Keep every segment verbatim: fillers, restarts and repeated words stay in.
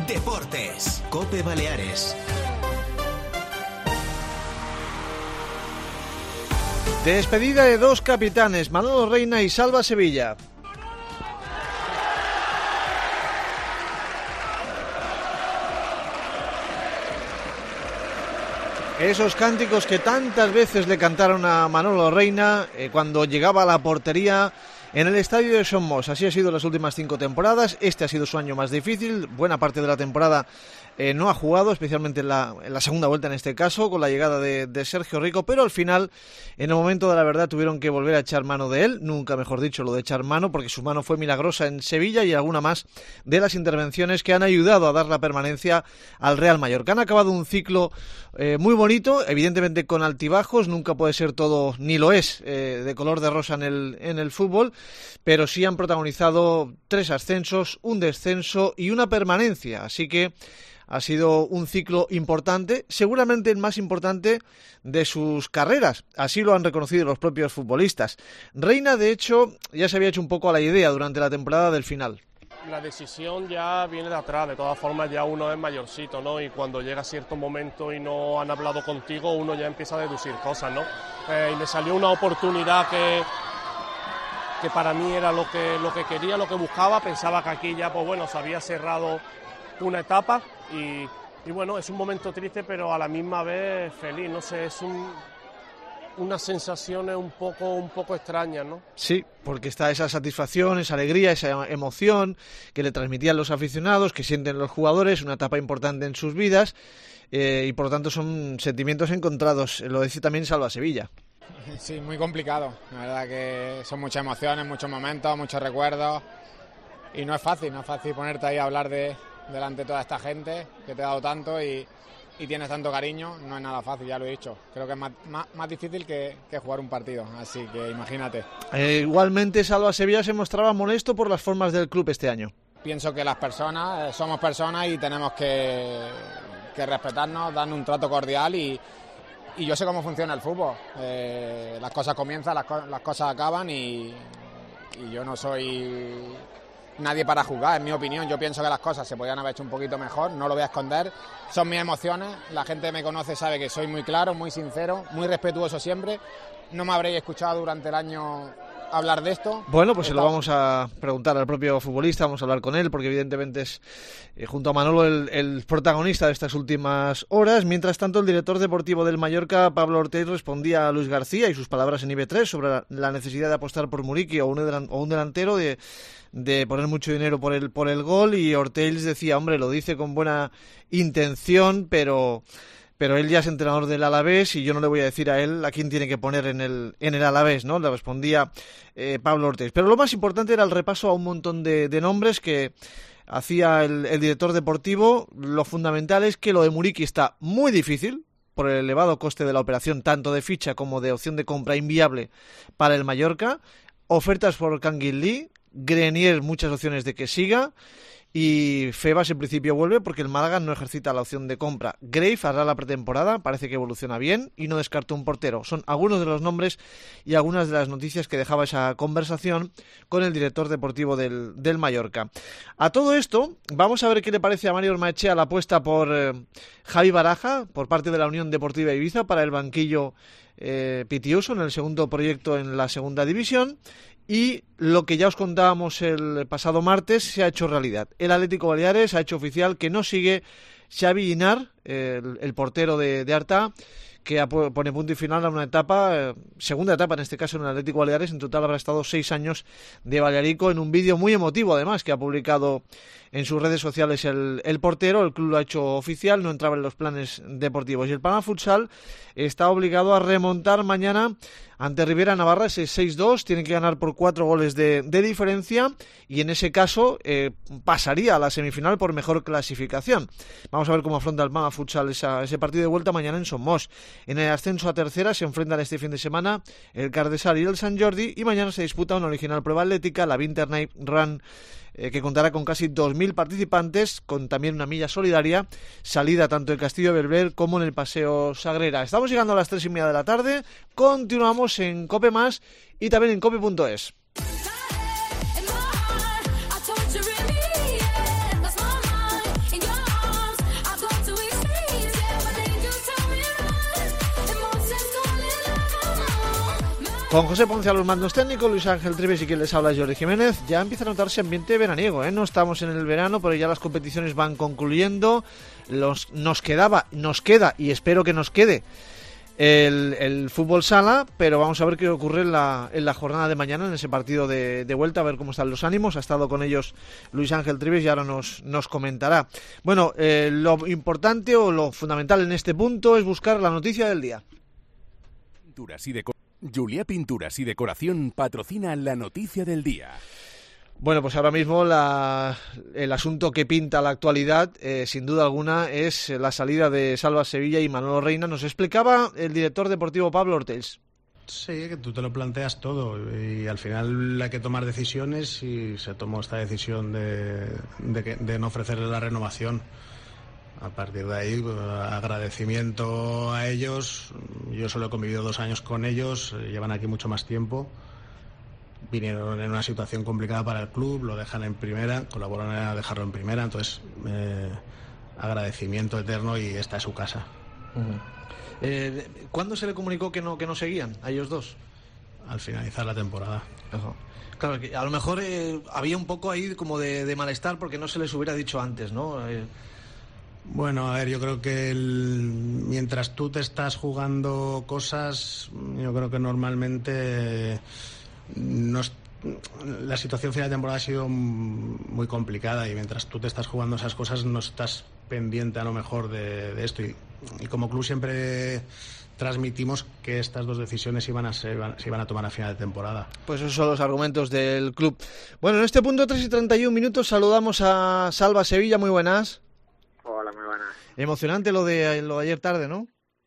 Deportes, COPE Baleares. Despedida de dos capitanes, Manolo Reina y Salva Sevilla. Esos cánticos que tantas veces le cantaron a Manolo Reina eh, cuando llegaba a la portería en el estadio de Somos. Así ha sido las últimas cinco temporadas. Este ha sido su año más difícil. Buena parte de la temporada eh, no ha jugado, especialmente en la, en la segunda vuelta en este caso, con la llegada de, de Sergio Rico, pero al final, en el momento de la verdad, tuvieron que volver a echar mano de él. Nunca mejor dicho lo de echar mano, porque su mano fue milagrosa en Sevilla y alguna más de las intervenciones que han ayudado a dar la permanencia al Real Mallorca. Han acabado un ciclo eh, muy bonito, evidentemente con altibajos. Nunca puede ser todo, ni lo es, eh, de color de rosa en el, en el fútbol, pero sí han protagonizado tres ascensos, un descenso y una permanencia, así que ha sido un ciclo importante, seguramente el más importante de sus carreras, así lo han reconocido los propios futbolistas. Reina, de hecho, ya se había hecho un poco a la idea durante la temporada del final. La decisión ya viene de atrás, de todas formas ya uno es mayorcito, ¿no? Y cuando llega cierto momento y no han hablado contigo, uno ya empieza a deducir cosas, ¿no? Eh, y me salió una oportunidad que... que para mí era lo que, lo que quería, lo que buscaba. Pensaba que aquí ya, pues bueno, se había cerrado una etapa y, y bueno, es un momento triste, pero a la misma vez feliz, no sé, es un, unas sensaciones un poco, un poco extrañas, ¿no? Sí, porque está esa satisfacción, esa alegría, esa emoción que le transmitían los aficionados, que sienten los jugadores, una etapa importante en sus vidas, eh, y por lo tanto son sentimientos encontrados, lo dice también Salva Sevilla. Sí, muy complicado, la verdad que son muchas emociones, muchos momentos, muchos recuerdos y no es fácil, no es fácil ponerte ahí a hablar de, delante de toda esta gente que te ha dado tanto y, y tienes tanto cariño, no es nada fácil, ya lo he dicho, creo que es más, más, más difícil que, que jugar un partido, así que imagínate. Eh, igualmente Salva Sevilla se mostraba molesto por las formas del club este año. Pienso que las personas, eh, somos personas y tenemos que, que respetarnos, darnos un trato cordial y Y yo sé cómo funciona el fútbol, eh, las cosas comienzan, las, co- las cosas acaban y, y yo no soy nadie para juzgar, en mi opinión. Yo pienso que las cosas se podían haber hecho un poquito mejor, no lo voy a esconder, son mis emociones, la gente que me conoce sabe que soy muy claro, muy sincero, muy respetuoso siempre, no me habréis escuchado durante el año hablar de esto. Bueno, pues se lo vamos a preguntar al propio futbolista, vamos a hablar con él, porque evidentemente es, eh, junto a Manolo, el, el protagonista de estas últimas horas. Mientras tanto, el director deportivo del Mallorca, Pablo Orteiz, respondía a Luis García y sus palabras en I B tres sobre la, la necesidad de apostar por Muriqui o un, delan, o un delantero, de, de poner mucho dinero por el, por el gol, y Orteiz decía, hombre, lo dice con buena intención, pero... pero él ya es entrenador del Alavés y yo no le voy a decir a él a quién tiene que poner en el en el Alavés, ¿no? Le respondía eh, Pablo Orteiz. Pero lo más importante era el repaso a un montón de, de nombres que hacía el, el director deportivo. Lo fundamental es que lo de Muriqui está muy difícil por el elevado coste de la operación, tanto de ficha como de opción de compra inviable para el Mallorca. Ofertas por Canguil Lee, Grenier, muchas opciones de que siga. Y Febas en principio vuelve porque el Málaga no ejercita la opción de compra. Grave hará la pretemporada, parece que evoluciona bien y no descarta un portero. Son algunos de los nombres y algunas de las noticias que dejaba esa conversación con el director deportivo del, del Mallorca. A todo esto, vamos a ver qué le parece a Mario Ormaechea la apuesta por eh, Javi Baraja por parte de la Unión Deportiva Ibiza para el banquillo eh, Pitiuso en el segundo proyecto en la segunda división. Y lo que ya os contábamos el pasado martes se ha hecho realidad. El Atlético Baleares ha hecho oficial que no sigue Xavi Inar, el, el portero de, de Artà, que pone punto y final a una etapa, eh, segunda etapa en este caso en el Atlético Baleares. En total habrá estado seis años de Balearico, en un vídeo muy emotivo además que ha publicado en sus redes sociales el, el portero. El club lo ha hecho oficial, no entraba en los planes deportivos. Y el Palma Futsal está obligado a remontar mañana ante Rivera Navarra, ese seis dos, tienen que ganar por cuatro goles de, de diferencia y en ese caso eh, pasaría a la semifinal por mejor clasificación. Vamos a ver cómo afronta el Palma Futsal esa, ese partido de vuelta mañana en Somos. En el ascenso a tercera se enfrentan este fin de semana el Cardesal y el Sant Jordi, y mañana se disputa una original prueba atlética, la Winter Night Run, eh, que contará con casi dos mil participantes, con también una milla solidaria, salida tanto en Castillo Belver como en el Paseo Sagrera. Estamos llegando a las tres y media de la tarde, continuamos en COPE Más y también en cope punto es. Con José Ponce a los mandos técnicos, Luis Ángel Trives y quien les habla, Jordi Jiménez. Ya empieza a notarse ambiente veraniego, ¿eh? No estamos en el verano, pero ya las competiciones van concluyendo. Los, nos quedaba, nos queda, y espero que nos quede, el, el fútbol sala, pero vamos a ver qué ocurre en la, en la jornada de mañana, en ese partido de, de vuelta, a ver cómo están los ánimos. Ha estado con ellos Luis Ángel Trives y ahora nos, nos comentará. Bueno, eh, lo importante o lo fundamental en este punto es buscar la noticia del día. Pinturas y deco- Juliá Pinturas y Decoración patrocina la noticia del día. Bueno, pues ahora mismo la, el asunto que pinta la actualidad, eh, sin duda alguna, es la salida de Salva Sevilla y Manolo Reina. Nos explicaba el director deportivo Pablo Ortells. Sí, que tú te lo planteas todo y al final hay que tomar decisiones y se tomó esta decisión de, de, que, de no ofrecerle la renovación. A partir de ahí, agradecimiento a ellos. Yo solo he convivido dos años con ellos, llevan aquí mucho más tiempo. Vinieron en una situación complicada para el club, lo dejan en primera, colaboran a dejarlo en primera, entonces eh, agradecimiento eterno y esta es su casa. Uh-huh. eh, ¿Cuándo se le comunicó que no, que no seguían a ellos dos? Al finalizar la temporada. Uh-huh. Claro, que a lo mejor eh, había un poco ahí como de, de malestar porque no se les hubiera dicho antes, ¿no? Eh... Bueno, a ver, yo creo que el, mientras tú te estás jugando cosas, yo creo que normalmente no, la situación final de temporada ha sido muy complicada y mientras tú te estás jugando esas cosas no estás pendiente a lo mejor de, de esto y, y como club siempre transmitimos que estas dos decisiones iban a ser, iban, se iban a tomar a final de temporada. Pues esos son los argumentos del club. Bueno, en este punto tres y treinta y un minutos saludamos a Salva Sevilla, muy buenas. Hola, muy buenas. Emocionante lo de lo de ayer tarde, ¿no?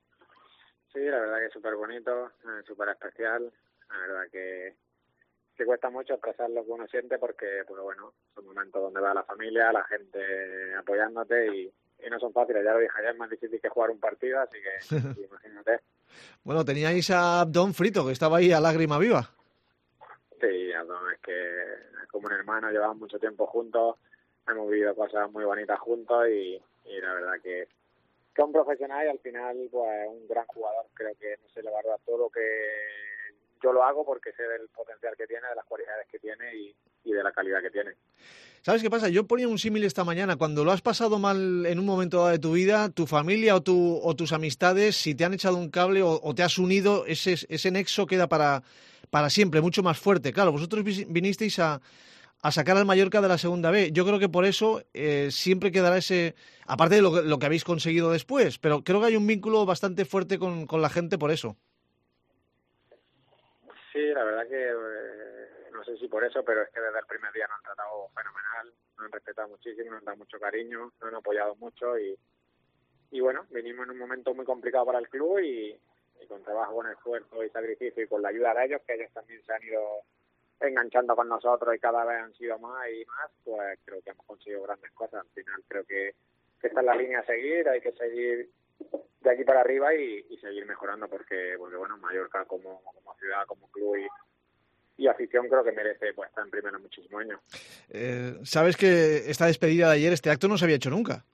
Sí, la verdad que es súper bonito, eh, súper especial. La verdad que, que cuesta mucho expresar lo que uno siente porque, pues bueno, son momentos donde va la familia, la gente apoyándote y, y no son fáciles. Ya lo dije ayer, es más difícil que jugar un partido, así que imagínate. Bueno, teníais a Abdón frito, que estaba ahí a lágrima viva. Sí, Abdón es que es como un hermano, llevamos mucho tiempo juntos, hemos vivido cosas muy bonitas juntos y, y la verdad que que un profesional y al final pues un gran jugador. Creo que no se le va a dar todo lo que yo lo hago porque sé del potencial que tiene, de las cualidades que tiene y, y de la calidad que tiene. ¿Sabes qué pasa? Yo ponía un símil esta mañana. Cuando lo has pasado mal en un momento dado de tu vida, tu familia o, tu, o tus amistades, si te han echado un cable o, o te has unido, ese, ese nexo queda para, para siempre, mucho más fuerte. Claro, vosotros vinisteis a, a sacar al Mallorca de la segunda B. Yo creo que por eso eh, siempre quedará ese, aparte de lo, lo que habéis conseguido después, pero creo que hay un vínculo bastante fuerte con, con la gente por eso. Sí, la verdad que eh, no sé si por eso, pero es que desde el primer día nos han tratado fenomenal, nos han respetado muchísimo, nos han dado mucho cariño, nos han apoyado mucho y, y bueno, vinimos en un momento muy complicado para el club y, y con trabajo, con esfuerzo y sacrificio y con la ayuda de ellos, que ellos también se han ido enganchando con nosotros y cada vez han sido más y más, pues creo que hemos conseguido grandes cosas. Al final creo que, que esta es la línea a seguir, hay que seguir de aquí para arriba y, y seguir mejorando porque, porque bueno, Mallorca como, como ciudad, como club y, y afición creo que merece pues estar en primero muchísimos años. Eh, Sabes que esta despedida de ayer, este acto no se había hecho nunca.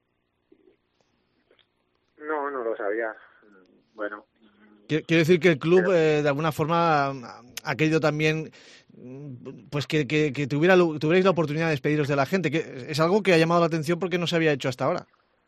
No, no lo sabía. Bueno. Quiero decir que el club eh, de alguna forma ha querido también pues que, que, que tuviera, tuvierais la oportunidad de despediros de la gente, que es algo que ha llamado la atención porque no se había hecho hasta ahora.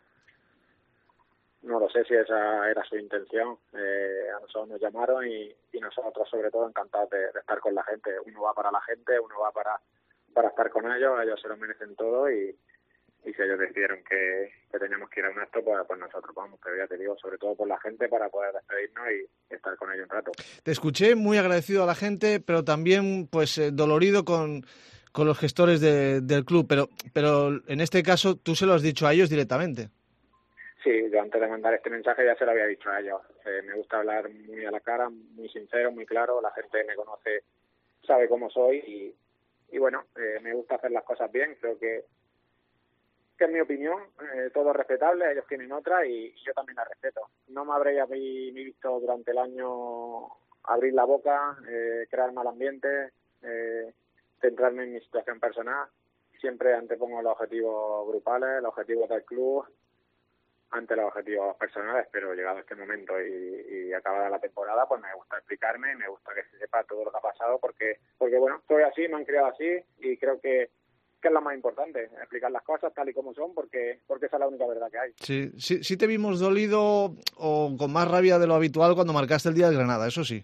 No lo sé si esa era su intención. Eh, a nosotros nos llamaron y, y nosotros sobre todo encantados de, de estar con la gente. Uno va para la gente, uno va para, para estar con ellos, ellos se lo merecen todo y, y si ellos decidieron que, que teníamos que ir a un acto, pues, pues nosotros vamos, pero ya te digo, sobre todo por la gente para poder despedirnos y estar con ellos un rato. Te escuché muy agradecido a la gente, pero también pues eh, dolorido con, con los gestores de, del club, pero, pero en este caso tú se lo has dicho a ellos directamente. Sí, yo antes de mandar este mensaje ya se lo había dicho a ellos. Eh, me gusta hablar muy a la cara, muy sincero, muy claro, la gente me conoce, sabe cómo soy y, y bueno, eh, me gusta hacer las cosas bien, creo que que es mi opinión, eh, todo es respetable, ellos tienen otra y, y yo también la respeto. No me habréis ni visto durante el año abrir la boca, eh, crear mal ambiente, eh, centrarme en mi situación personal. Siempre antepongo los objetivos grupales, los objetivos del club, ante los objetivos personales, pero llegado este momento y, y acabada la temporada, pues me gusta explicarme, me gusta que se sepa todo lo que ha pasado, porque, porque bueno, soy así, me han criado así y creo que, que es lo más importante, explicar las cosas tal y como son, porque, porque esa es la única verdad que hay. Sí, sí, sí te vimos dolido o con más rabia de lo habitual cuando marcaste el día del Granada, eso sí.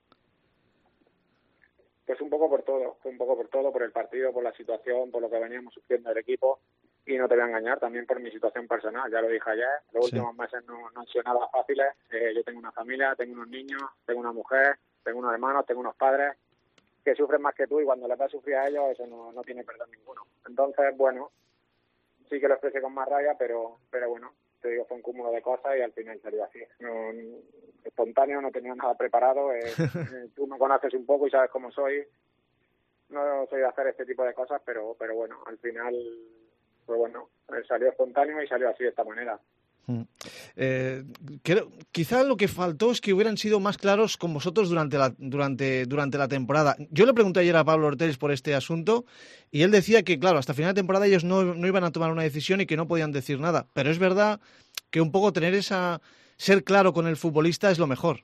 Pues un poco por todo, un poco por todo, por el partido, por la situación, por lo que veníamos sufriendo el equipo. Y no te voy a engañar, también por mi situación personal, ya lo dije ayer, los sí. últimos meses no, no han sido nada fáciles. Eh, yo tengo una familia, tengo unos niños, tengo una mujer, tengo unos hermanos, tengo unos padres que sufren más que tú, y cuando les ves sufrir a ellos, eso no, no tiene perdón ninguno. Entonces, bueno, sí que lo expresé con más rabia, pero pero bueno, te digo, fue un cúmulo de cosas y al final salió así. No, espontáneo, no tenía nada preparado, eh, eh, tú me conoces un poco y sabes cómo soy. No soy de hacer este tipo de cosas, pero pero bueno, al final... Pues bueno, salió espontáneo y salió así de esta manera. Eh, creo, quizá lo que faltó es que hubieran sido más claros con vosotros durante la, durante, durante la temporada. Yo le pregunté ayer a Pablo Ortells por este asunto y él decía que, claro, hasta final de temporada ellos no, no iban a tomar una decisión y que no podían decir nada. Pero es verdad que un poco tener esa... ser claro con el futbolista es lo mejor.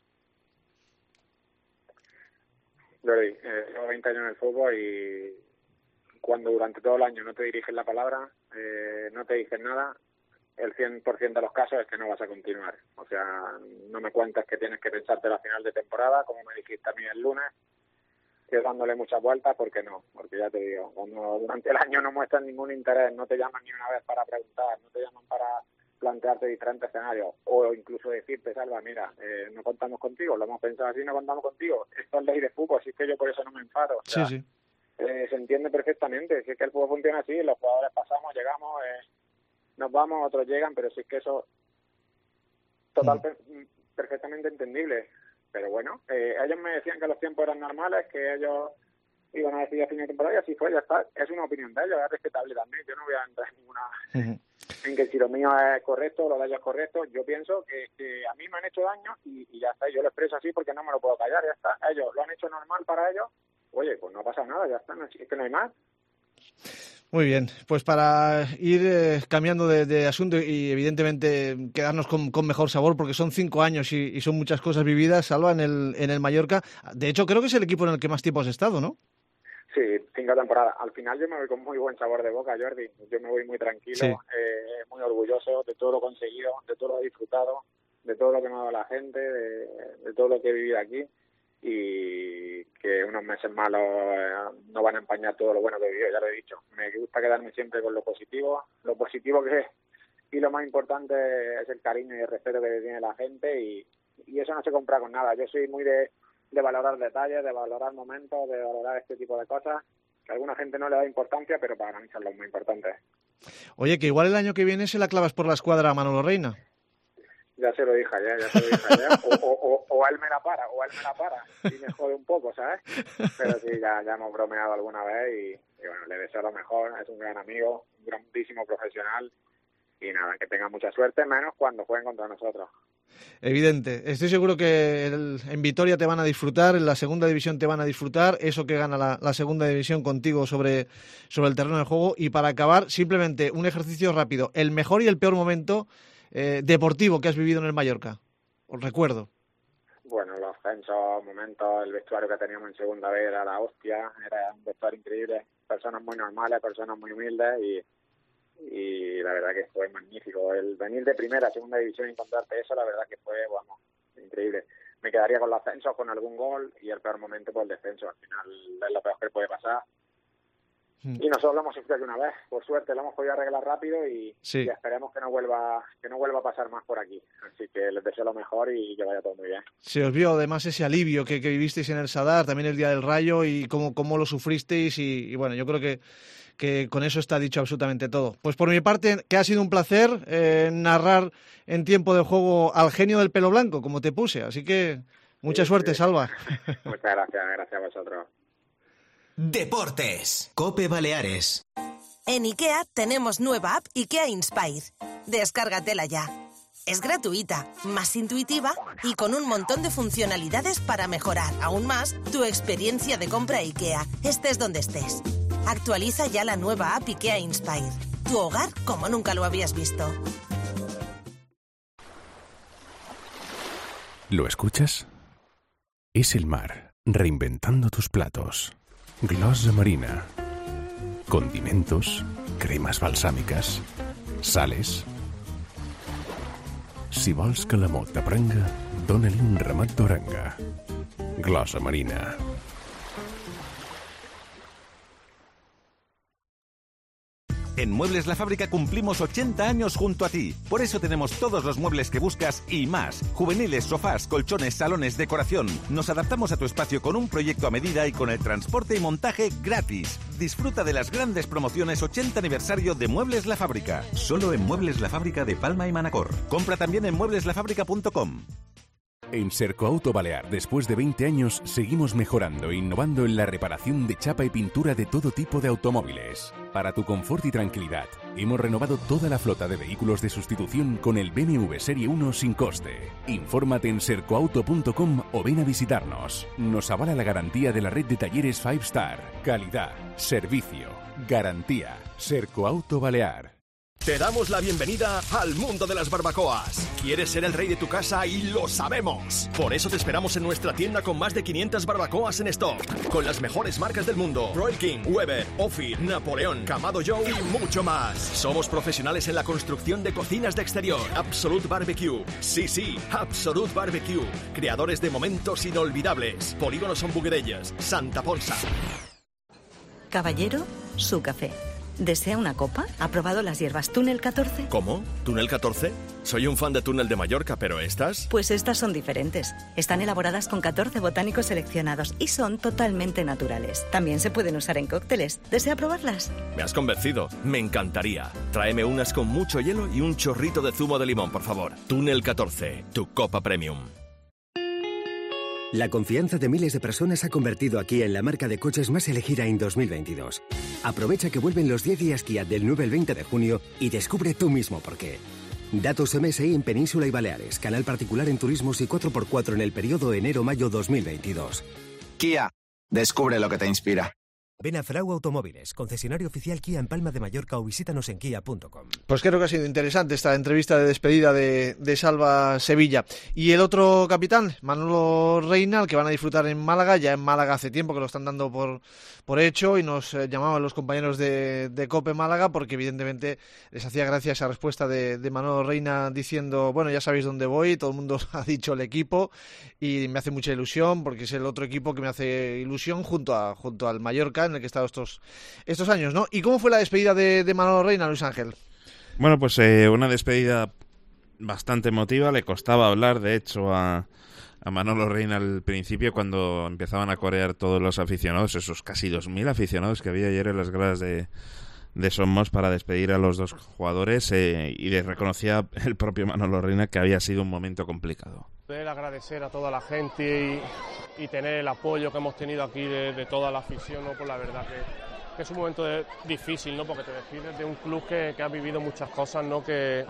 Jordi, eh, llevo veinte años en el fútbol y... cuando durante todo el año no te dirigen la palabra, eh, no te dicen nada, el cien por ciento de los casos es que no vas a continuar. O sea, no me cuentes que tienes que pensarte la final de temporada, como me dijiste a mí el lunes, que dándole muchas vueltas, porque no, porque ya te digo, cuando durante el año no muestran ningún interés, no te llaman ni una vez para preguntar, no te llaman para plantearte diferentes escenarios, o incluso decirte, Salva, mira, eh, no contamos contigo, lo hemos pensado así, no contamos contigo, esto es ley de fútbol, así que yo por eso no me enfado. O sea, sí, sí. Eh, se entiende perfectamente, si es que el fútbol funciona así, los jugadores pasamos, llegamos, eh, nos vamos, otros llegan, pero si es que eso total per- perfectamente entendible. Pero bueno, eh, ellos me decían que los tiempos eran normales, que ellos iban a decidir a fin de temporada y así fue, ya está. Es una opinión de ellos, es respetable también. Yo no voy a entrar en ninguna uh-huh. en que si lo mío es correcto, lo de ellos es correcto. Yo pienso que, que a mí me han hecho daño y, y ya está. Yo lo expreso así porque no me lo puedo callar, ya está. Ellos lo han hecho normal para ellos. Oye, pues no pasa nada, ya está, no, es que no hay más. Muy bien, pues para ir eh, cambiando de, de asunto y evidentemente quedarnos con, con mejor sabor, porque son cinco años y, y son muchas cosas vividas, Salva, en el, en el Mallorca. De hecho, creo que es el equipo en el que más tiempo has estado, ¿no? Sí, cinco temporadas. Al final yo me voy con muy buen sabor de boca, Jordi. Yo me voy muy tranquilo, sí. eh, muy orgulloso de todo lo conseguido, de todo lo disfrutado, de todo lo que me ha dado la gente, de, de todo lo que he vivido aquí. Y que unos meses malos eh, no van a empañar todo lo bueno que he vivido, ya lo he dicho. Me gusta quedarme siempre con lo positivo, lo positivo que es, y lo más importante es el cariño y el respeto que tiene la gente, y, y eso no se compra con nada. Yo soy muy de, de valorar detalles, de valorar momentos, de valorar este tipo de cosas, que a alguna gente no le da importancia, pero para mí son los muy importantes. Oye, que igual el año que viene se la clavas por la escuadra a Manolo Reina. Ya se lo dije ayer, ya se lo dije ayer. O, o, o, o él me la para, o él me la para. Y me jode un poco, ¿sabes? Pero sí, ya, ya hemos bromeado alguna vez y, y bueno, le deseo lo mejor. Es un gran amigo, un grandísimo profesional. Y nada, que tenga mucha suerte, menos cuando jueguen contra nosotros. Evidente. Estoy seguro que el, en Vitoria te van a disfrutar, en la segunda división te van a disfrutar, eso que gana la, la segunda división contigo sobre, sobre el terreno de juego. Y para acabar, simplemente un ejercicio rápido. El mejor y el peor momento Eh, deportivo que has vivido en el Mallorca, os recuerdo. Bueno, los ascensos, momentos, el vestuario que teníamos en segunda vez era la hostia, era un vestuario increíble, personas muy normales, personas muy humildes y, y la verdad que fue magnífico. El venir de primera a segunda división y encontrarte eso, la verdad que fue, vamos, increíble. Me quedaría con los ascensos, con algún gol, y el peor momento por el descenso. Al final es lo peor que puede pasar. Y nosotros lo hemos sufrido aquí una vez, por suerte lo hemos podido arreglar rápido y, sí. y esperemos que no vuelva que no vuelva a pasar más por aquí. Así que les deseo lo mejor y que vaya todo muy bien. Se os vio además ese alivio que, que vivisteis en el Sadar, también el día del Rayo, y cómo, cómo lo sufristeis y, y bueno, yo creo que, que con eso está dicho absolutamente todo. Pues por mi parte, que ha sido un placer eh, narrar en tiempo de juego al genio del pelo blanco, como te puse, así que mucha sí, suerte, sí. Salva. Muchas gracias, gracias a vosotros. Deportes, COPE Baleares. En IKEA tenemos nueva app IKEA Inspire. Descárgatela ya. Es gratuita, más intuitiva y con un montón de funcionalidades para mejorar aún más tu experiencia de compra IKEA, estés donde estés. Actualiza ya la nueva app IKEA Inspire. Tu hogar como nunca lo habías visto. ¿Lo escuchas? Es el mar, reinventando tus platos. Glosa Marina. Condimentos, cremas balsàmiques, sales. Si vols que l'amor t'aprenga, dóna-li un ramat d'oranga. Glosa Marina. En Muebles La Fábrica cumplimos ochenta años junto a ti. Por eso tenemos todos los muebles que buscas y más. Juveniles, sofás, colchones, salones, decoración. Nos adaptamos a tu espacio con un proyecto a medida y con el transporte y montaje gratis. Disfruta de las grandes promociones ochenta aniversario de Muebles La Fábrica. Solo en Muebles La Fábrica de Palma y Manacor. Compra también en muebles la fábrica punto com. En Sercoauto Balear, después de veinte años, seguimos mejorando e innovando en la reparación de chapa y pintura de todo tipo de automóviles. Para tu confort y tranquilidad, hemos renovado toda la flota de vehículos de sustitución con el B M W Serie uno sin coste. Infórmate en sercoauto punto com o ven a visitarnos. Nos avala la garantía de la red de talleres cinco Star. Calidad, servicio, garantía. Sercoauto Balear. Te damos la bienvenida al mundo de las barbacoas. ¿Quieres ser el rey de tu casa? Y lo sabemos. Por eso te esperamos en nuestra tienda con más de quinientas barbacoas en stock. Con las mejores marcas del mundo. Royal King, Weber, Ophir, Napoleón, Kamado Joe y mucho más. Somos profesionales en la construcción de cocinas de exterior. Absolute Barbecue. Sí, sí, Absolute Barbecue. Creadores de momentos inolvidables. Polígono Son Buguerellas, Santa Ponsa. Caballero, su café. ¿Desea una copa? ¿Ha probado las hierbas Túnel catorce? ¿Cómo? ¿Túnel catorce? Soy un fan de Túnel de Mallorca, pero ¿estas? Pues estas son diferentes. Están elaboradas con catorce botánicos seleccionados y son totalmente naturales. También se pueden usar en cócteles. ¿Desea probarlas? Me has convencido. Me encantaría. Tráeme unas con mucho hielo y un chorrito de zumo de limón, por favor. Túnel catorce, tu copa premium. La confianza de miles de personas ha convertido a Kia en la marca de coches más elegida en dos mil veintidós. Aprovecha que vuelven los diez días Kia del nueve al veinte de junio y descubre tú mismo por qué. Datos M S I en Península y Baleares, canal particular en turismos y cuatro por cuatro en el periodo enero-mayo dos mil veintidós. Kia, descubre lo que te inspira. Ven a Frau Automóviles, concesionario oficial Kia en Palma de Mallorca o visítanos en kia punto com. Pues creo que ha sido interesante esta entrevista de despedida de, de Salva Sevilla. Y el otro capitán, Manolo Reina, al que van a disfrutar en Málaga, ya en Málaga hace tiempo que lo están dando por, por hecho y nos eh, llamaban los compañeros de, de COPE Málaga porque evidentemente les hacía gracia esa respuesta de, de Manolo Reina diciendo, bueno, ya sabéis dónde voy, todo el mundo ha dicho el equipo y me hace mucha ilusión porque es el otro equipo que me hace ilusión junto a junto al Mallorca, en el que he estado estos, estos años, ¿no? ¿Y cómo fue la despedida de, de Manolo Reina, Luis Ángel? Bueno, pues eh, una despedida bastante emotiva. Le costaba hablar, de hecho, a, a Manolo Reina al principio cuando empezaban a corear todos los aficionados, esos casi dos mil aficionados que había ayer en las gradas de, de Somos para despedir a los dos jugadores eh, y le reconocía el propio Manolo Reina que había sido un momento complicado. Poder agradecer a toda la gente y, y tener el apoyo que hemos tenido aquí de, de toda la afición, ¿no? Pues la verdad que, que es un momento de, difícil, ¿no? Porque te despides de un club que, que ha vivido muchas cosas, ¿no? Que,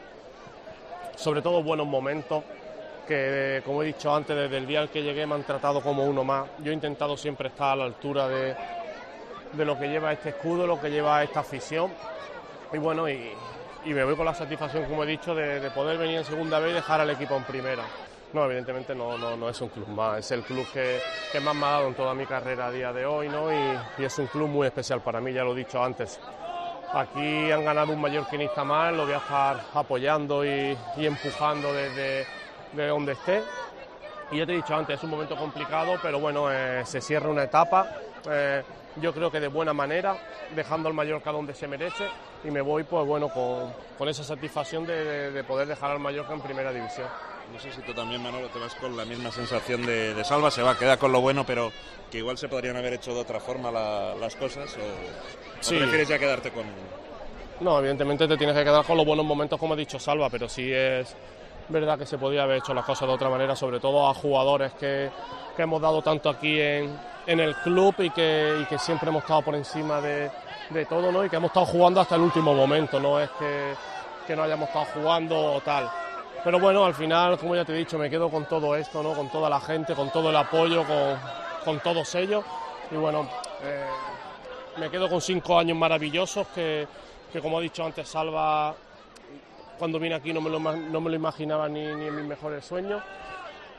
sobre todo buenos momentos, que como he dicho antes, desde el día al que llegué me han tratado como uno más. Yo he intentado siempre estar a la altura de, de lo que lleva este escudo, lo que lleva esta afición. Y bueno, y, y me voy con la satisfacción, como he dicho, de, de poder venir en segunda vez y dejar al equipo en primera. No, evidentemente no, no, no es un club más, es el club que, que más me ha dado en toda mi carrera a día de hoy, ¿no? Y, y es un club muy especial para mí, ya lo he dicho antes. Aquí han ganado un mallorquinista más, lo voy a estar apoyando y, y empujando desde de donde esté. Y ya te he dicho antes, es un momento complicado, pero bueno, eh, se cierra una etapa, eh, yo creo que de buena manera, dejando al Mallorca donde se merece, y me voy pues bueno con, con esa satisfacción de, de, de poder dejar al Mallorca en primera división. No sé si tú también, Manolo, te vas con la misma sensación de, de Salva, se va a quedar con lo bueno, pero que igual se podrían haber hecho de otra forma la, las cosas, o, sí. ¿O prefieres ya quedarte con...? No, evidentemente te tienes que quedar con los buenos momentos, como ha dicho Salva, pero sí es verdad que se podía haber hecho las cosas de otra manera, sobre todo a jugadores que, que hemos dado tanto aquí en, en el club y que, y que siempre hemos estado por encima de, de todo, ¿no? Y que hemos estado jugando hasta el último momento, no es que, que no hayamos estado jugando o tal. Pero bueno, al final, como ya te he dicho, me quedo con todo esto, ¿no? Con toda la gente, con todo el apoyo, con, con todos ellos. Y bueno, eh, me quedo con cinco años maravillosos que, que, como ha dicho antes Salva, cuando vine aquí no me lo, no me lo imaginaba ni, ni en mis mejores sueños.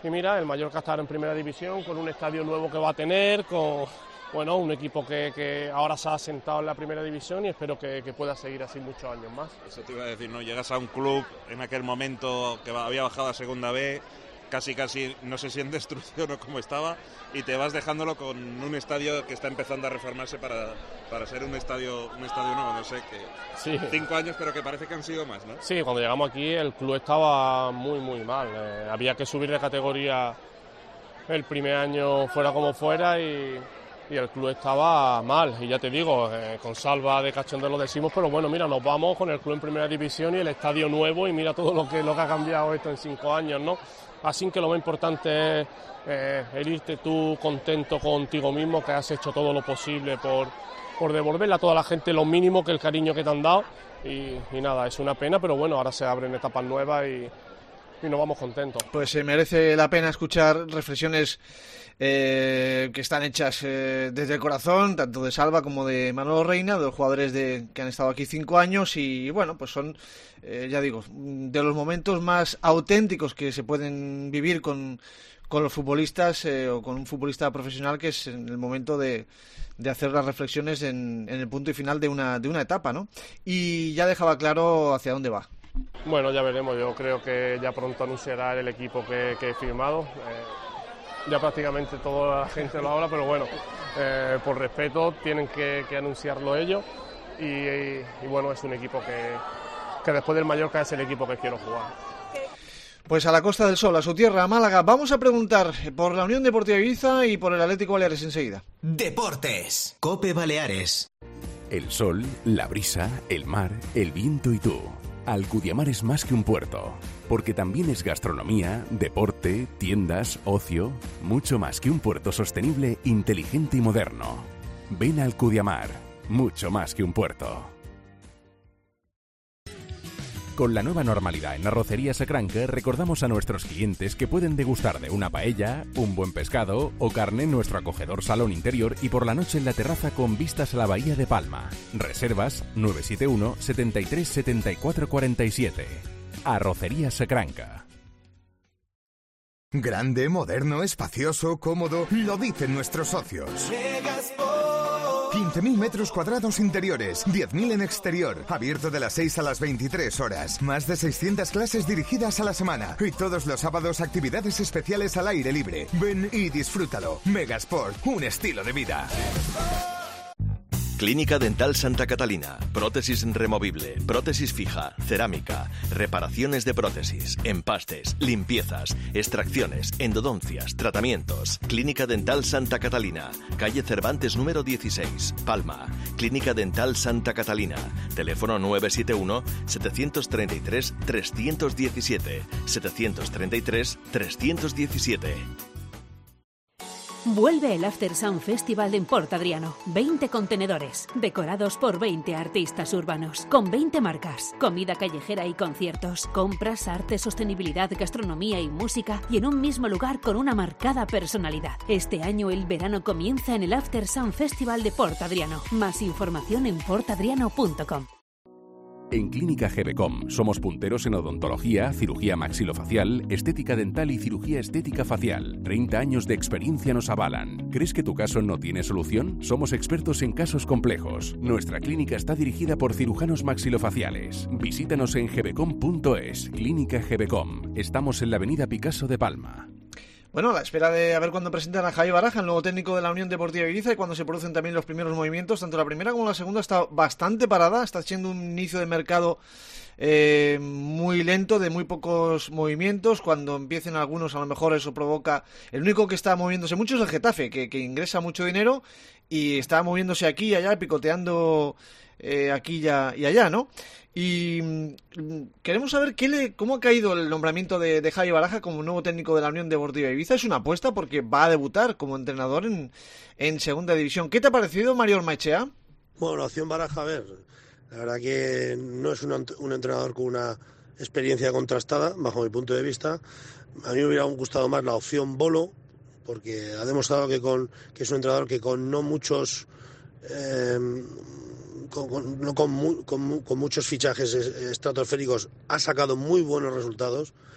y mira, el Mallorca estará en primera división con un estadio nuevo que va a tener, con bueno, un equipo que, que ahora se ha asentado en la primera división y espero que, que pueda seguir así muchos años más. Eso te iba a decir, ¿no? Llegas a un club en aquel momento que había bajado a segunda B, casi casi no sé si en destrucción o cómo estaba, y te vas dejándolo con un estadio que está empezando a reformarse para, para ser un estadio un estadio nuevo, no sé, que sí. cinco años, pero que parece que han sido más, ¿no? Sí, cuando llegamos aquí el club estaba muy muy mal, eh, había que subir de categoría el primer año fuera como fuera y, y el club estaba mal, y ya te digo, eh, con salva de cachondeo lo decimos, pero bueno, mira, nos vamos con el club en primera división y el estadio nuevo y mira todo lo que, lo que ha cambiado esto en cinco años, ¿no? Así que lo más importante es eh, el irte tú contento contigo mismo, que has hecho todo lo posible por, por devolverle a toda la gente lo mínimo que el cariño que te han dado. Y, y nada, es una pena, pero bueno, ahora se abren etapas nuevas y, y nos vamos contentos. Pues se eh, merece la pena escuchar reflexiones eh, que están hechas eh, desde el corazón, tanto de Salva como de Manolo Reina, de los jugadores de, que han estado aquí cinco años y bueno, pues son, eh, ya digo, de los momentos más auténticos que se pueden vivir con, con los futbolistas eh, o con un futbolista profesional, que es en el momento de, de hacer las reflexiones en, en el punto y final de una, de una etapa, ¿no? Y ya dejaba claro hacia dónde va. Bueno, ya veremos, yo creo que ya pronto anunciará el equipo que, que he firmado. Eh, ya prácticamente toda la gente lo habla, pero bueno, eh, por respeto tienen que, que anunciarlo ellos y, y, y bueno, es un equipo que, que después del Mallorca es el equipo que quiero jugar. Pues a la Costa del Sol, a su tierra, a Málaga. Vamos a preguntar por la Unión Deportiva Ibiza y por el Atlético Baleares enseguida. Deportes, COPE Baleares. El sol, la brisa, el mar, el viento y tú. Alcudiamar es más que un puerto, porque también es gastronomía, deporte, tiendas, ocio, mucho más que un puerto sostenible, inteligente y moderno. Ven a Alcudiamar, mucho más que un puerto. Con la nueva normalidad en Arrocería Sacranca, recordamos a nuestros clientes que pueden degustar de una paella, un buen pescado o carne en nuestro acogedor salón interior y por la noche en la terraza con vistas a la bahía de Palma. Reservas nueve siete uno, setenta y tres, setenta y cuatro cuarenta y siete. Arrocería Sacranca. Grande, moderno, espacioso, cómodo, lo dicen nuestros socios. quince mil metros cuadrados interiores, diez mil en exterior, abierto de las seis a las veintitrés horas, más de seiscientas clases dirigidas a la semana y todos los sábados actividades especiales al aire libre. Ven y disfrútalo. Megasport, un estilo de vida. Clínica Dental Santa Catalina. Prótesis removible, prótesis fija, cerámica, reparaciones de prótesis, empastes, limpiezas, extracciones, endodoncias, tratamientos. Clínica Dental Santa Catalina. Calle Cervantes número dieciséis, Palma. Clínica Dental Santa Catalina. Teléfono nueve siete uno, siete tres tres, tres uno siete, siete tres tres, tres uno siete. Vuelve el After Sun Festival en Port Adriano. veinte contenedores, decorados por veinte artistas urbanos, con veinte marcas, comida callejera y conciertos, compras, arte, sostenibilidad, gastronomía y música, y en un mismo lugar con una marcada personalidad. Este año el verano comienza en el After Sun Festival de Port Adriano. Más información en port adriano punto com. En Clínica Gebecom somos punteros en odontología, cirugía maxilofacial, estética dental y cirugía estética facial. treinta años de experiencia nos avalan. ¿Crees que tu caso no tiene solución? Somos expertos en casos complejos. Nuestra clínica está dirigida por cirujanos maxilofaciales. Visítanos en gebecom punto es. Clínica Gebecom. Estamos en la avenida Picasso de Palma. Bueno, a la espera de a ver cuándo presentan a Javi Baraja, el nuevo técnico de la Unión Deportiva Ibiza, y cuando se producen también los primeros movimientos, tanto la primera como la segunda está bastante parada, está siendo un inicio de mercado eh, muy lento, de muy pocos movimientos. Cuando empiecen algunos, a lo mejor eso provoca... El único que está moviéndose mucho es el Getafe, que, que ingresa mucho dinero y está moviéndose aquí y allá, picoteando eh, aquí y allá, ¿no? Y mmm, queremos saber qué le, cómo ha caído el nombramiento de, de Javi Baraja como nuevo técnico de la Unión Deportiva Ibiza. Es una apuesta porque va a debutar como entrenador en, en segunda división. ¿Qué te ha parecido, Mario Ormaechea? Bueno, la opción Baraja, a ver, la verdad que no es un, un entrenador con una experiencia contrastada, bajo mi punto de vista. A mí me hubiera gustado más la opción Bolo, porque ha demostrado que, con, que es un entrenador que con no muchos... Eh, Con, con, no con, mu, con, con muchos fichajes estratosféricos ha sacado muy buenos resultados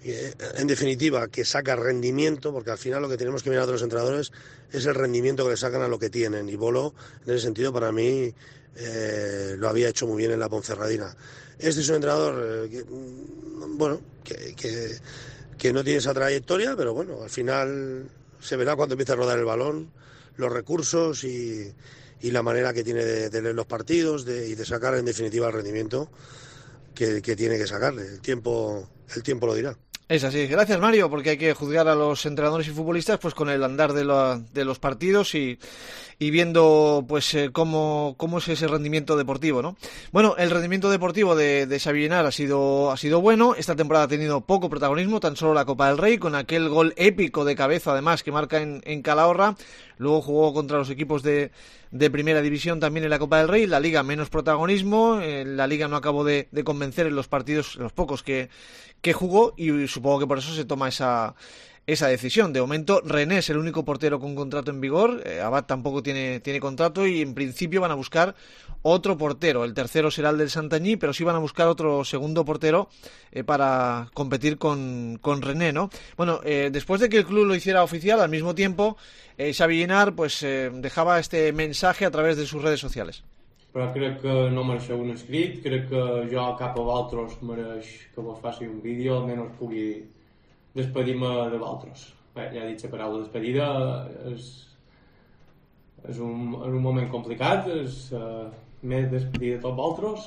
en definitiva, que saca rendimiento, porque al final lo que tenemos que mirar de los entrenadores es el rendimiento que le sacan a lo que tienen, y Bolo, en ese sentido, para mí, eh, lo había hecho muy bien en la Ponferradina. Este es un entrenador, eh, que, bueno, que, que, que no tiene esa trayectoria, pero bueno, al final se verá cuando empiece a rodar el balón, los recursos y, y la manera que tiene de, de leer los partidos de, y de sacar, en definitiva, el rendimiento que, que tiene que sacarle. El tiempo, el tiempo lo dirá. Es así. Gracias, Mario, porque hay que juzgar a los entrenadores y futbolistas pues con el andar de, la, de los partidos y, y viendo pues eh, cómo, cómo es ese rendimiento deportivo, ¿no? Bueno, el rendimiento deportivo de, de Xavi Llenar ha sido, ha sido bueno. Esta temporada ha tenido poco protagonismo, tan solo la Copa del Rey, con aquel gol épico de cabeza, además, que marca en, en Calahorra. Luego jugó contra los equipos de, de Primera División también en la Copa del Rey. La Liga menos protagonismo. Eh, la Liga no acabó de, de convencer en los partidos, en los pocos que, que jugó, y supongo que por eso se toma esa, esa decisión. De momento, René es el único portero con contrato en vigor. Eh, Abad tampoco tiene, tiene contrato y en principio van a buscar otro portero. El tercero será el del Santanyí, pero sí van a buscar otro segundo portero eh, para competir con, con René, ¿no? Bueno, eh, después de que el club lo hiciera oficial, al mismo tiempo, eh, Xavi Llenar pues, eh, dejaba este mensaje a través de sus redes sociales. Però crec que no mereixeu un escrit, crec que jo cap a vosaltres mereix que vos faci un vídeo, almenys pugui despedir-me de vosaltres. Bé, ja he dit la paraula despedida, és, és, un, és un moment complicat, és, uh, m'he despedir de tots vosaltres.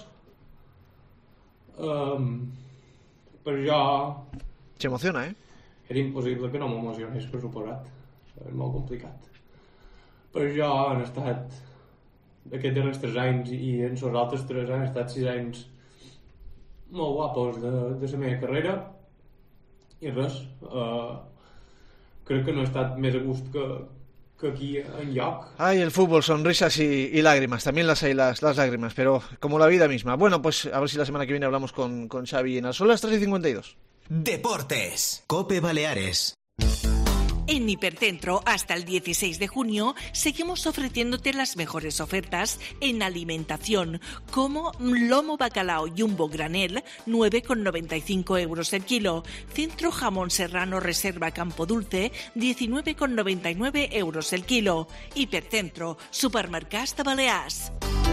Um, per jo... Se emociona, eh? Era impossible que no m'emocionés, per suposat. És molt complicat. Per jo han estat... aquests darrers tres anys i en els altres tres han estat sis anys molt guapos de, de la meva carrera i res, uh, crec que no he estat més a gust que, que aquí en lloc. Ay, el fútbol, sonrisas y, y lágrimas, también las hay las, las lágrimas, pero como la vida misma. Bueno, pues a ver si la semana que viene hablamos con, con Xavi Llenar. Son las tres y cincuenta y dos. Deportes, COPE Baleares. En Hipercentro, hasta el dieciséis de junio, seguimos ofreciéndote las mejores ofertas en alimentación, como lomo bacalao jumbo granel, nueve con noventa y cinco euros el kilo. Centro jamón serrano reserva Campo Dulce, diecinueve con noventa y nueve euros el kilo. Hipercentro, supermercats de Balears.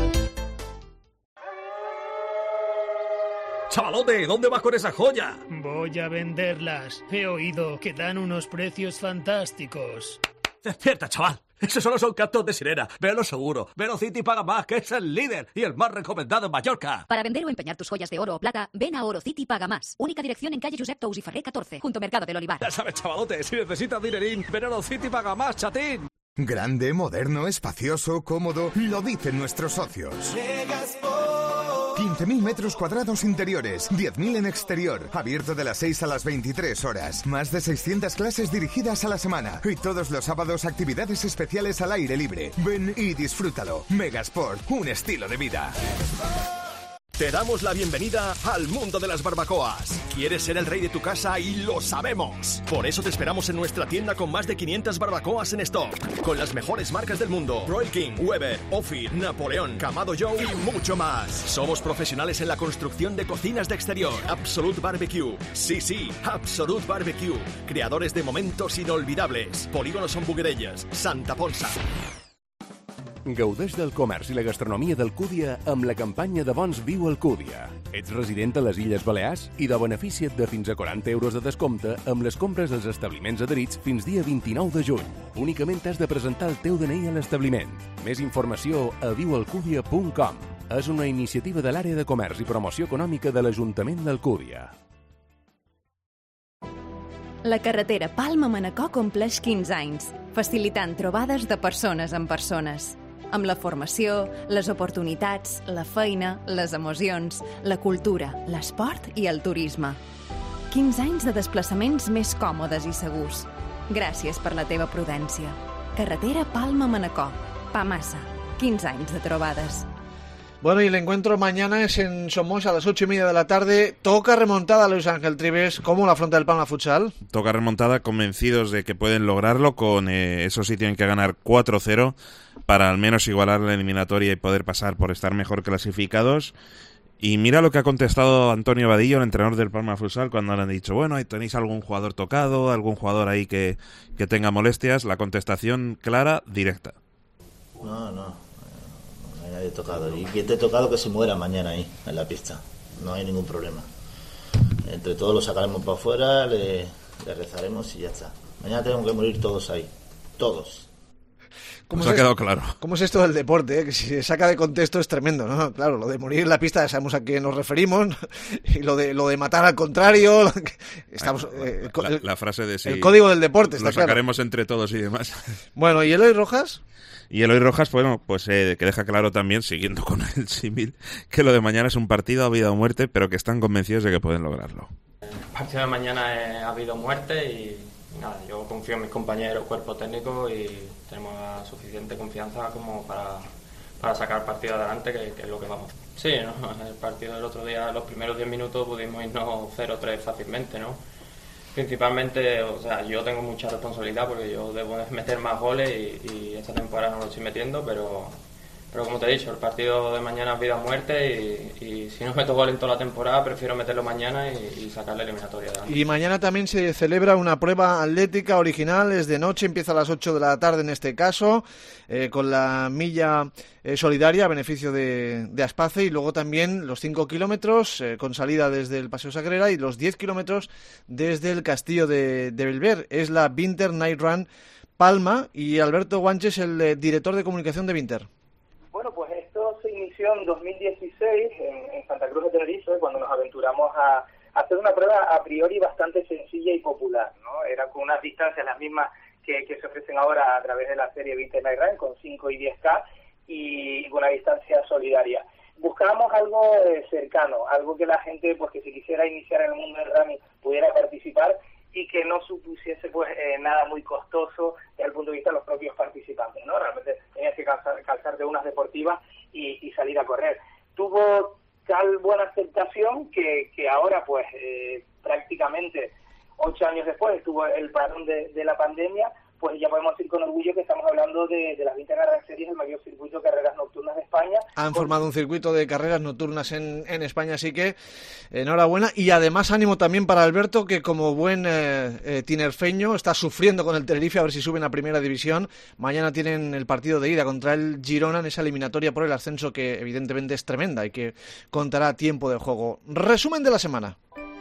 Chavalote, ¿dónde vas con esa joya? Voy a venderlas. He oído que dan unos precios fantásticos. Despierta, chaval. Esos solo son cantos de sirena. Véalo seguro. Velo City Paga Más, que es el líder y el más recomendado en Mallorca. Para vender o empeñar tus joyas de oro o plata, ven a Oro City Paga Más. Única dirección en calle Josep Tous y Ferrer catorce, junto a Mercado del Olivar. Ya sabes, chavalote, si necesitas dinerín, ven a Oro City Paga Más, chatín. Grande, moderno, espacioso, cómodo, lo dicen nuestros socios. quince mil metros cuadrados interiores, diez mil en exterior, abierto de las seis a las veintitrés horas, más de seiscientas clases dirigidas a la semana y todos los sábados actividades especiales al aire libre. Ven y disfrútalo. Megasport, un estilo de vida. Te damos la bienvenida al mundo de las barbacoas. ¿Quieres ser el rey de tu casa? Y lo sabemos. Por eso te esperamos en nuestra tienda con más de quinientas barbacoas en stock. Con las mejores marcas del mundo. Royal King, Weber, Ophir, Napoleón, Kamado Joe y mucho más. Somos profesionales en la construcción de cocinas de exterior. Absolute Barbecue. Sí, sí, Absolute Barbecue. Creadores de momentos inolvidables. Polígonos en Buguerelles, Santa Ponsa. Gaudeix del comerç i la gastronomia d'Alcúdia amb la campanya de bons Viu Alcúdia. Ets resident a les Illes Balears i de beneficia't de fins a quaranta euros de descompte amb les compres als establiments adherits fins dia vint-i-nou de juny. Únicament has de presentar el teu D N I a l'establiment. Més informació a viu alcúdia punt com. És una iniciativa de l'àrea de comerç i promoció econòmica de l'Ajuntament d'Alcúdia. La carretera Palma-Manacor compleix quinze anys, facilitant trobades de persones amb persones. Amb la formació, les oportunitats, la feina, les emocions, la cultura, l'esport i el turisme. quinze anys de desplaçaments més còmodes i segurs. Gràcies per la teva prudència. Carretera Palma-Manacor. Pamassa. quinze anys de trobades. Bueno, y el encuentro mañana es en Somos a las ocho y media de la tarde. Toca remontada, Luis Ángel Trives. ¿Cómo la afronta el Palma Futsal? Toca remontada, convencidos de que pueden lograrlo. Con eh, eso sí tienen que ganar cuatro cero para al menos igualar la eliminatoria y poder pasar por estar mejor clasificados. Y mira lo que ha contestado Antonio Vadillo, el entrenador del Palma Futsal, cuando le han dicho, bueno, ¿tenéis algún jugador tocado, algún jugador ahí que, que tenga molestias? La contestación clara, directa. No, no, no hay nadie tocado. Y quien esté tocado que se muera mañana ahí, en la pista. No hay ningún problema. Entre todos lo sacaremos para afuera, le, le rezaremos y ya está. Mañana tenemos que morir todos ahí, todos. Pues ha quedado claro. ¿Cómo es esto del deporte? Eh? Que si se saca de contexto es tremendo, ¿no? Claro, lo de morir en la pista ya sabemos a qué nos referimos, ¿no? Y lo de lo de matar al contrario, estamos eh, la, la, la frase de sí, el código del deporte, está lo sacaremos claro. Entre todos y demás. Bueno, ¿y Eloy Rojas? Y Eloy Rojas, bueno, pues eh, que deja claro también, siguiendo con el símil, que lo de mañana es un partido a vida o muerte, pero que están convencidos de que pueden lograrlo. El partido de mañana es a vida o muerte y nada, yo confío en mis compañeros, cuerpo técnico y tenemos la suficiente confianza como para, para sacar el partido adelante, que, que es lo que vamos. Sí, ¿no? El partido del otro día, los primeros diez minutos pudimos irnos cero tres fácilmente, ¿no? Principalmente, o sea, yo tengo mucha responsabilidad porque yo debo meter más goles y, y esta temporada no lo estoy metiendo, pero... Pero como te he dicho, el partido de mañana es vida o muerte y, y si no meto gol en toda la temporada, prefiero meterlo mañana y, y sacar la eliminatoria adelante. Y mañana también se celebra una prueba atlética original, es de noche, empieza a las ocho de la tarde en este caso, eh, con la milla eh, solidaria a beneficio de, de Aspace y luego también los cinco kilómetros eh, con salida desde el Paseo Sagrera y los diez kilómetros desde el Castillo de, de Belver. Es la Winter Night Run Palma y Alberto Guanches, el eh, director de comunicación de Winter. Bueno, pues esto se inició en dos mil dieciséis en, en Santa Cruz de Tenerife, cuando nos aventuramos a, a hacer una prueba a priori bastante sencilla y popular, ¿no? Era con unas distancias las mismas que, que se ofrecen ahora a través de la serie Winter Night Run, con cinco y diez K, y con una distancia solidaria. Buscábamos algo eh, cercano, algo que la gente, pues que si quisiera iniciar en el mundo del running pudiera participar y que no supusiese pues eh, nada muy costoso desde el punto de vista de los propios participantes, ¿no? Realmente tenías que calzar, calzarte unas deportivas y, y salir a correr. Tuvo tal buena aceptación que, que ahora pues eh, prácticamente ocho años después estuvo el parón de, de la pandemia, pues ya podemos decir con orgullo que estamos hablando de, de las Winter Night Run Series, el mayor circuito de carreras nocturnas de España. Han formado un circuito de carreras nocturnas en, en España, así que enhorabuena. Y además ánimo también para Alberto, que como buen eh, eh, tinerfeño está sufriendo con el Tenerife a ver si suben a Primera División. Mañana tienen el partido de ida contra el Girona en esa eliminatoria por el ascenso, que evidentemente es tremenda y que contará tiempo de juego. Resumen de la semana.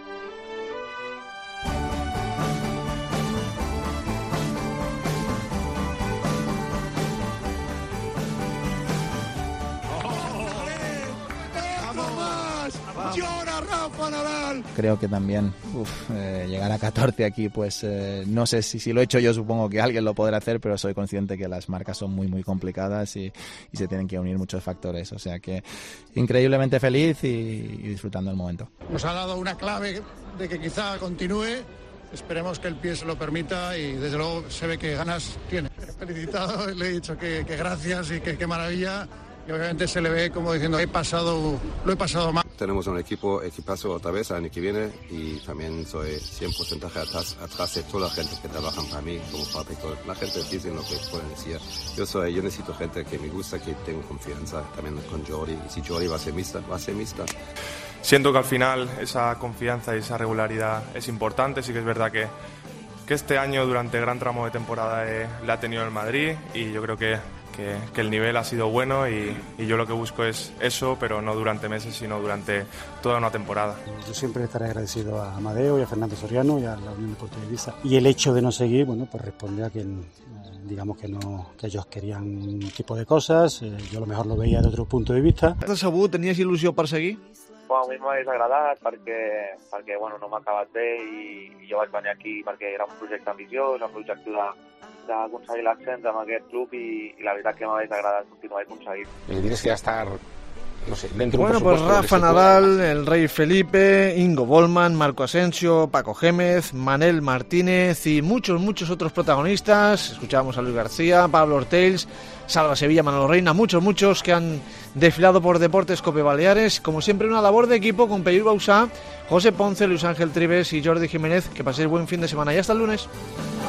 Creo que también uf, eh, llegar a catorce aquí, pues eh, no sé si, si lo he hecho yo, supongo que alguien lo podrá hacer, pero soy consciente que las marcas son muy muy complicadas y, y se tienen que unir muchos factores, o sea que increíblemente feliz y, y disfrutando el momento. Nos ha dado una clave de que quizá continúe, esperemos que el pie se lo permita y desde luego se ve que ganas tiene. He felicitado, le he dicho que, que gracias y que qué maravilla. Y obviamente se le ve como diciendo, he pasado, lo he pasado mal. Tenemos un equipo, equipazo otra vez el año que viene y también soy cien por ciento atrás, atrás de toda la gente que trabaja para mí como fabricador. La gente dice lo que pueden decir. Yo soy, yo necesito gente que me gusta, que tengo confianza también con Jordi. Y si Jordi va a ser mixta, va a ser mixta. Siento que al final esa confianza y esa regularidad es importante. Sí que es verdad que, que este año durante gran tramo de temporada eh, la ha tenido el Madrid y yo creo que Que, que el nivel ha sido bueno y, y yo lo que busco es eso, pero no durante meses, sino durante toda una temporada. Yo siempre estaré agradecido a Amadeo y a Fernando Soriano y a la Unión Deportivista. Y el hecho de no seguir, bueno, pues responde a que digamos que no que ellos querían un tipo de cosas, eh, yo a lo mejor lo veía de otro punto de vista. Segur, tenies il·lusió per seguir? Bueno, a mi m'hagués agradat perquè, perquè bueno, no m'ha acabat bé i, i jo vaig venir aquí perquè era un projecte ambiciós, un projecte de d'aconseguir l'ascens amb aquest club i, i la veritat que m'hagués agradat continuar i aconseguir. Y tienes que gastar, no sé, dentro bueno, un pues Rafa Nadal, el Rey Felipe, Ingo Bollmann, Marco Asensio, Paco Gémez, Manel Martínez y muchos, muchos otros protagonistas. Escuchábamos a Luis García, Pablo Ortells, Salva Sevilla, Manolo Reina, muchos, muchos que han desfilado por Deportes Cope Baleares. Como siempre, una labor de equipo con Peyur Bausá, José Ponce, Luis Ángel Trives y Jordi Jiménez. Que paséis buen fin de semana y hasta el lunes.